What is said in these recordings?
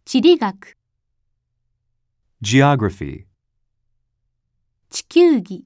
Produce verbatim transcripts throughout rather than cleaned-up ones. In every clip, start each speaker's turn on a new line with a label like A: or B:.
A: 地理学、
B: geography,
A: 地球儀、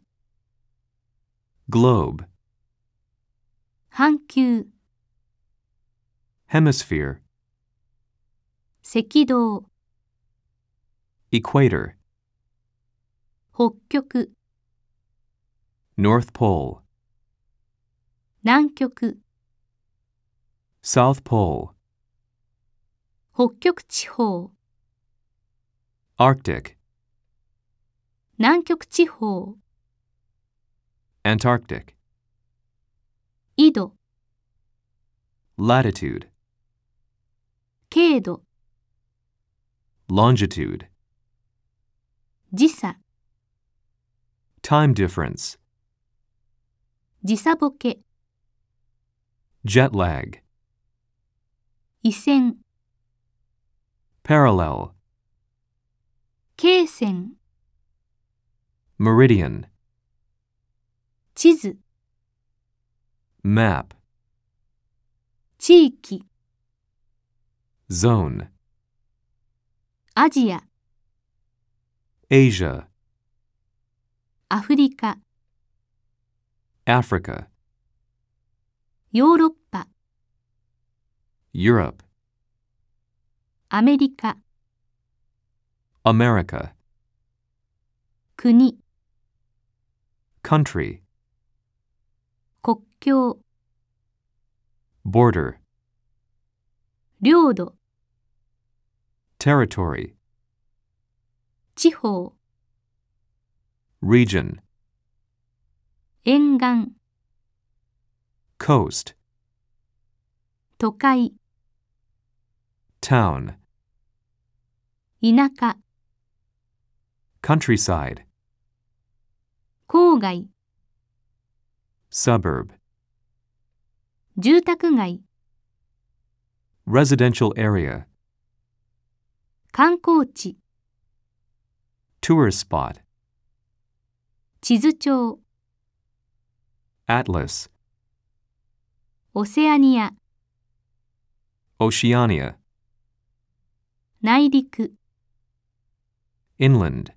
B: globe,
A: 半球、
B: hemisphere,
A: 赤道、
B: equator,
A: 北極、
B: north pole,
A: 南極、
B: south pole,
A: 北極地方、
B: arctic,
A: 南極地方、
B: antarctic,
A: 緯度、
B: latitude,
A: 経度、
B: longitude,
A: 時差、
B: time difference,
A: 時差ボケ、
B: jet lag,
A: 緯線、
B: parallel,
A: 経線、
B: meridian,
A: 地図、
B: map,
A: 地域、
B: zone,
A: アジア、
B: Asia,
A: アフリカ、
B: Africa,
A: ヨーロッパ、
B: Europe,
A: アメリカ、
B: America,
A: 国、
B: country,
A: 国境、
B: border,
A: 領土、
B: territory,
A: 地方、
B: region,
A: 沿岸、
B: coast,
A: 都会、
B: town,
A: 田舎、
B: countryside,
A: 郊外、
B: suburb,
A: 住宅街、
B: residential area,
A: 観光地、
B: tourist spot,
A: 地図帳、
B: atlas,
A: オセアニア、
B: Oceania,
A: 内陸、
B: inland,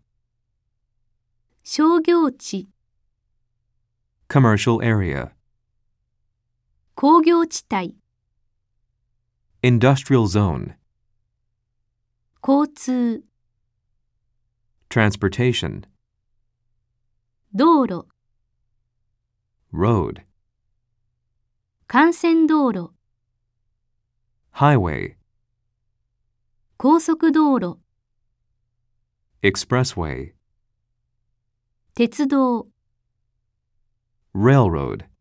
A: 商業地、
B: commercial area,
A: 工業地帯、
B: industrial zone,
A: 交通、
B: transportation,
A: 道路、
B: road,
A: 幹線道路、
B: highway,
A: 高速道路、
B: expressway,
A: 鉄道、
B: railroad.